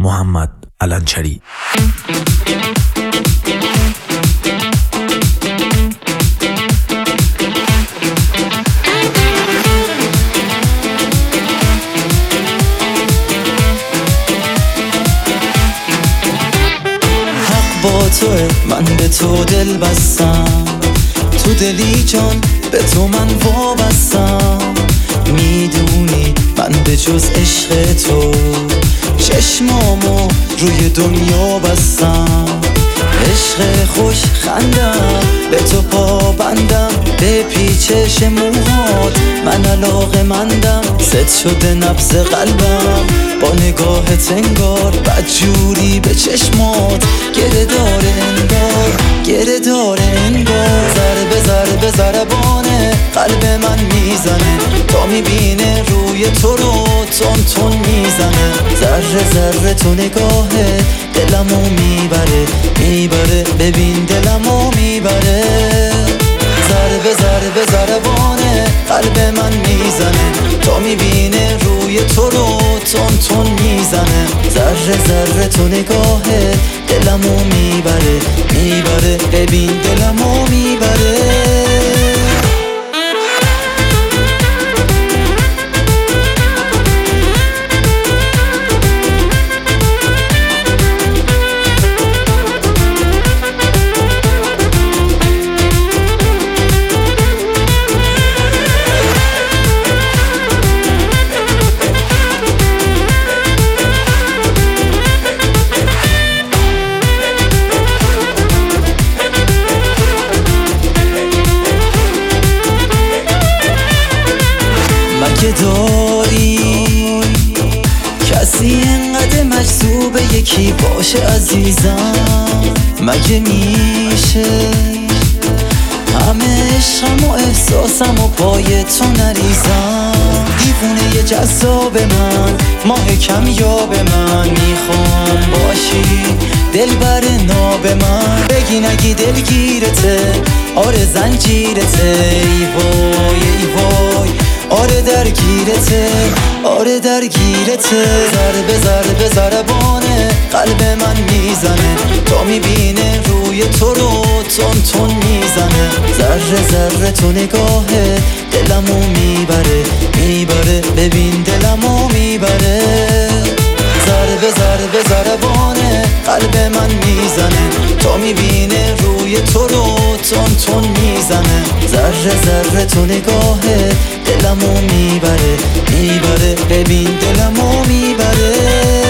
محمد علنچری. با توه، من به تو دل بستم، تو دلی جان به تو من وابستم. میدونی من به جز عشق تو چشمامو روی دنیا بستم. عشق خوش خندم به تو پابندم، به پیچش موهات من علاقه مندم. زد شده نبض قلبم با نگاهت انگار، بدجوری به چشمات گره داره انگار، گره داره انگار. ضربه ضربه ضربانه قلب من میزنه، تا میبینه روی تو رو تون تون میزنه. ذره ذره تو نگاهه دلمو میبره، میبره ببین دلمو میبره. ضربه ضربه ضربانه قلب من میزنه، تا میبینه روی تو رو تون تون میزنه. ذره ذره تو نگاهه دلمو میبره، میبره ببین دلمو میبره. مگه داری کسی انقدر مجذوب یکی باشه عزیزم؟ مگه میشه همه عشقم و احساسم و پای تو نریزم؟ دیوونه ی جذاب من، ماه کم یاب من، میخوام باشی دل بر ناب من. بگی نگی دلگیرته، آره زنجیرته، ای وای ای وای آره درگیرته، آره درگیرته. ضربه ضربه ضربانه قلب من میزنه، تا میبینه روی تو رو تون تون میزنه. ذره ذره تو نگاهه دلمو میبره، میبره ببین دلمو میبره. ضربه ضربه ضربانه قلب من میزنه، تا میبینه روی تو رو تون تون میزنه. ذره ذره تو نگاهه دلمو میبره، میبره ببین دلمو میبره.